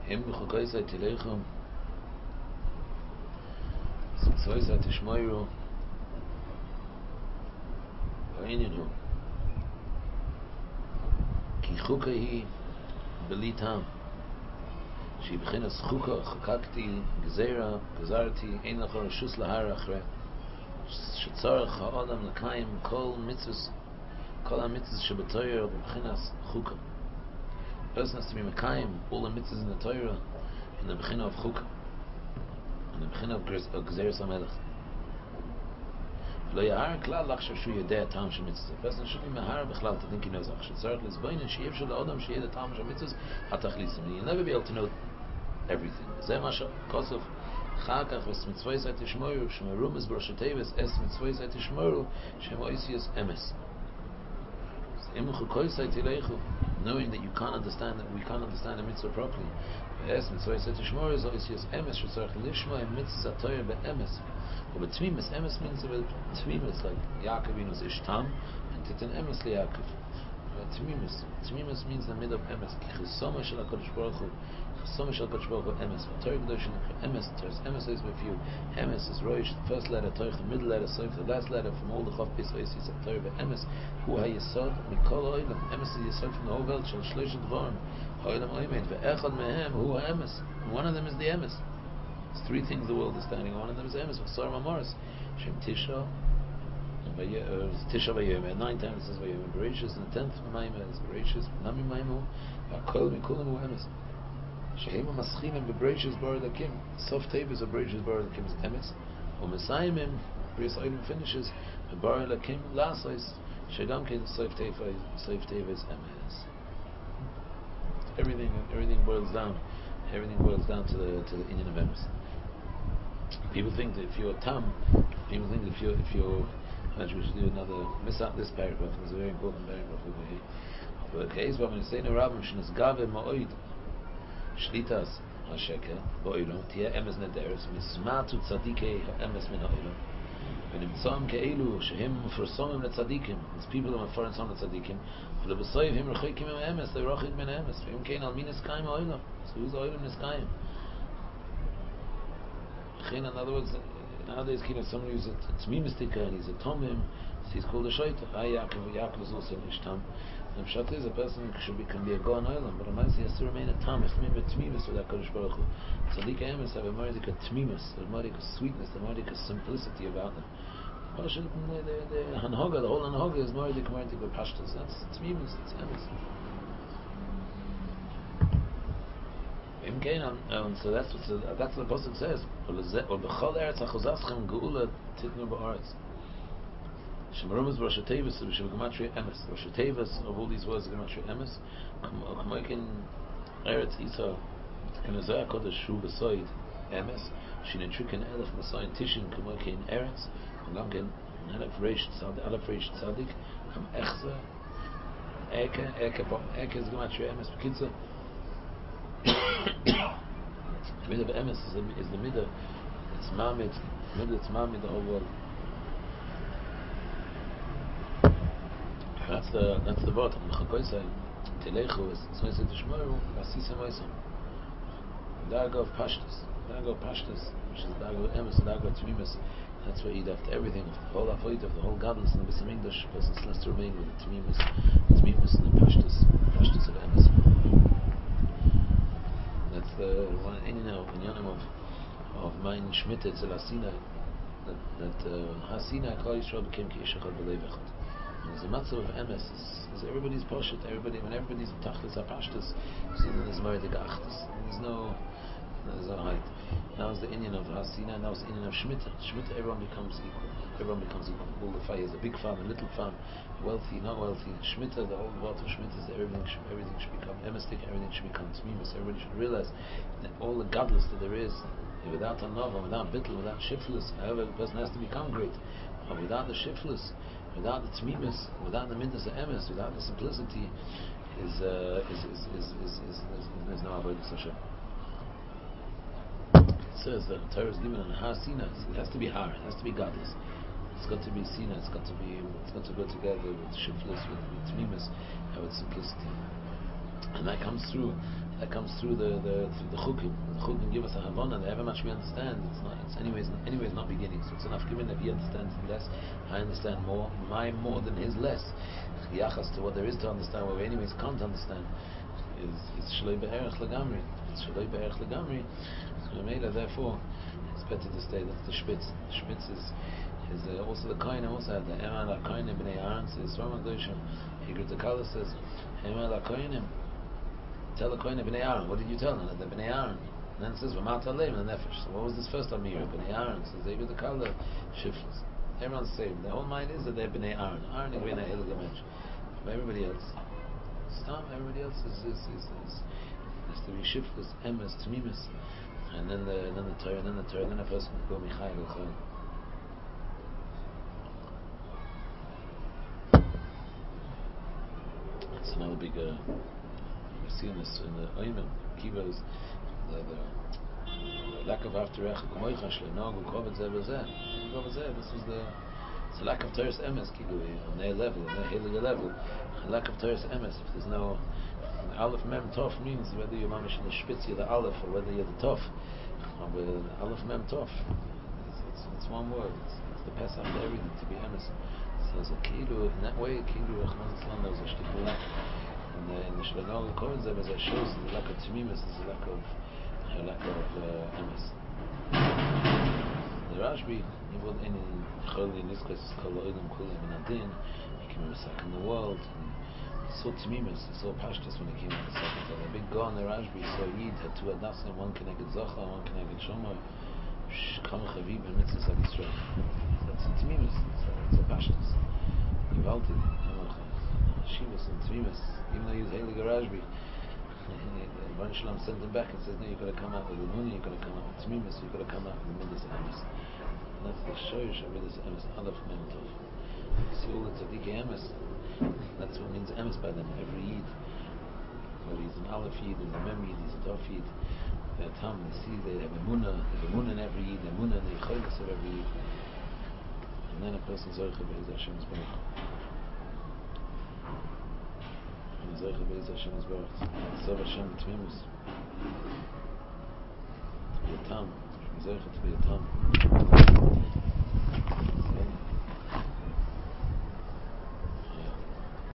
Im Chukoisai Tileichum Mitzvoisai Tishmoiru V'ininu Ki Chuka hi Beli Tam She B'chinas Chuka Chakakti Gezera Gezarti Ein Lachor Shus Lahar Achre Shetzarech Ha'odam L'kayim Kol Mitzvus Kol HaMitzvus Shebetoyer B'chinas Chuka. The person has to be Mekayim all the mitzvahs in the Torah in the Bechina of Chukah, in the Bechina of Gezeres HaMelech. Lo yahar klal lachshav shu yedei tam shel mitzvahs. The person should be mahar b'chlal to think he knows lachshav. Tzarech l'zbayin and sheyev shel ha'odam sheyeh tam shel mitzvahs hatachlisim. You'll never be able to know everything. Zeh masha kosov chakach ves mitzvahs etishmoru shmerum es broshetevus es mitzvahs etishmoru shemoisius emes. Knowing that you can't understand that we can't understand the mitzvah properly. But emes means tmimus, like Yaakovinu's ishtam, and titan emes liYaakov. Tmimus means the mid of emes. Chesoma shel HaKadosh Baruch Hu, chesoma shel HaKadosh Baruch Hu emes. Torah Kedosh emes. Emes is with you. Emes is roish, the first letter Torah, the middle letter Soif, the last letter from all the Chav Pis Oisis of Torah. Emes hu hayesod mikol oilam. Emes is yesod from the whole world. Shel shlosh dvarim ha'olam oimed ve'echad mehem hu ha'emes. One of them is the emes. There's three things the world is standing on. One of them is emes. V'sar mamoris Shem Tisha. Tisha Vayom, 9 times it says Vayom Bereshis, and the 10th Maimah is Bereshis, Nami Maimu, Vakol Mikulam Emes. Shehema Maschimim Bereshis Bar Lakim, Sof Tevis of Bereshis Bar Lakim is Emes, or Messiahim, Bris Oidim finishes, Bar Lakim Lasais, Shegam Ken Sof Tevis Emes. Everything boils down to the Indian of Emes. People think that if you're Tam, if you're imagine we should do another, miss out this paragraph, it's a very important paragraph over here. But case when we say no Rabbim Shnas Gave Ma'oid Shlitas HaSheker Ba'olam Tia Emes Nederes Mismatu Tzadikei HaEmes Min HaOlam V'nimtzam Ke'elu Shehem Mufrosomim LeTzadikim. These people are foreign some LeTzadikim V'lebesoiv Him Rechoikim Im Emes They Rochik Min Emes V'im Kein Al Min Niskayim HaOlam. So who's HaOlam Niskayim? In other words, nowadays, somebody who's a Tzmimistika and he's a Tomim, he's called a Shaita. Yaakov is also an Ishtam. And Pshat is a person can be a Goan Olam, but a man has to remain a Tam, a Tmimis with HaKadosh Baruch Hu. Tzadik Emes have a Mardika Tmimis, a Mardika sweetness, a Mardika simplicity about them. The Hanhoga, the whole Hanhoga is Mardika Pashtas. That's Tmimis, it's Emes. So that's what the Pasuk says. Or b'chol eretz achozaschem geula titnu ba'aretz. Shemarumas b'rashatevus b'shegematria emes. Rashatevus of all these words gematria emes. K'moikin eretz isa k'nezah kodesh shu b'soid emes. Shinetrukin elef b'soid tishin k'moikin eretz. K'gamken elef reish tzadik. K'm echza eke is gematria emes. B'kitza. The middle of Emes is the middle. It's Mamid. It's Mamid, the whole world. That's the bottom. Chakoisai Telechu is Tzoisei Tishmoru Vasisa Moisam. Dago of Pashtus, which is Dago of Emes, Dago of Tmimus. That's where you'd have to everything of the whole avoid of the whole godless and the Bisam English. Person has to remain with the Tmimus and the Pashtus of Emes. That's the one inyanim of mein Shmita Tel Hasina that Hasina Klal Yisrael became Ki'ish Echad B'Lev Echad. And the matzah of Emes is everybody's poshet. When everybody's Tachlis HaPashtus, so then there's Meridik Achtus. There's no height. Now is the Inyan of Hasina. Now is the Inyan of Shmita. Shmita, everyone becomes equal. All the fires, a big farm, a little farm, wealthy, not wealthy. Shmita, the whole world of Shmita is that everything should become emestic, everything should become tmimus. Everybody should realize that all the godless that there is, without anova, without bittul, without shiftless, however the person has to become great. But without the shiftless, without the tmimus, without the midness of emes, without the simplicity, there's no avodas Hashem. It says that the Torah is given on Har Sinai. It has to be Har. It has to be godless. It's got to be Sinai. It's got to go together with shiftless, with tmimus, and with simplicity. And that comes through that comes through the chukim. The chukim give us a havana. However much we understand, it's anyways not beginning. So it's enough given that he understands less, I understand more. My more than his less. Yachas to what there is to understand, what we anyways can't understand, is shloi be'erech legamri. It's shloi be'erech legamri. So therefore, it's better to stay. That's the shpitz. The shpitz is also the kohen. Also had the Eman la kohenim b'nei Aaron. So the Swarm Doshim, Higrid Zakala says, Eman la kohenim. Tell the kohen b'nei Aaron. What did you tell them? That they're b'nei Aaron. And then it says v'mat aleim and nefesh. So what was this first amir? B'nei Aaron. So they give the kala shifts. Everyone's saved. The whole mind is that they're b'nei Aaron. Aaron is b'nei Hilig Mensch. Everybody else, everybody else is to be shiftless, emes, tmimis, and then the Torah, then a person will go michai l'chol. It's another big. We've seen this in the Oymen, Kibos, the lack of afterech, Moicha Shlenog, Kovet Zeh B'Zeh. This was it's a lack of Torah's emes, on their level, on their Heilige level. A lack of Torah's emes. If there's no Aleph Mem Tov means whether you're mamish in the Spitz, you're the Aleph, or whether you're the Tov. Aleph Mem Tov. It's one word. It's the Pesach to everything, to be emes. So it's a kilu, in that way, kilu Rachman Islam, there was a shtickle lack. In the Shlenog Kohen Zeh B'Zeh shows the lack of Tmimis is a lack of emes. The Rashbi, he would in this case it's called Olam Kulim and Adin. He came in the world. He saw Tmimis, he saw Pashtus when he came out the second time. The big guy in the Rashbi saw Yid had two Adnasim, one connected Zocha, one connected Shomer. Kama Chaviv and Mitzvah Sag Yisrael. That's Tmimis. It's a Pashtus. He vaulted. Shivas and Tmimis, even though he was Heilig Rashbi. Ron Shalom sent him back and says, no, you've got to come out with the Muni, you've got to come out with Tmimis, you've got to come out with the Midas Emes. And that's the Shoyish of Midas Emes, Aleph Mem Tov. See all the Tzaddik Emes, that's what means Emes by them, every Yid. Whether he's an Aleph Yid, he's a Mem Yid, he's a Tov Yid. They're Tam, they see they have Emunah, in every Yid, Emunah in the Yicholis of every Yid. And then a person's Zoche Be'ez Hashem's Baruch. Zoche Be'ez Hashem's Baruch. Sov Hashem Tmimus. To be a Tam. Zoche to be a Tam.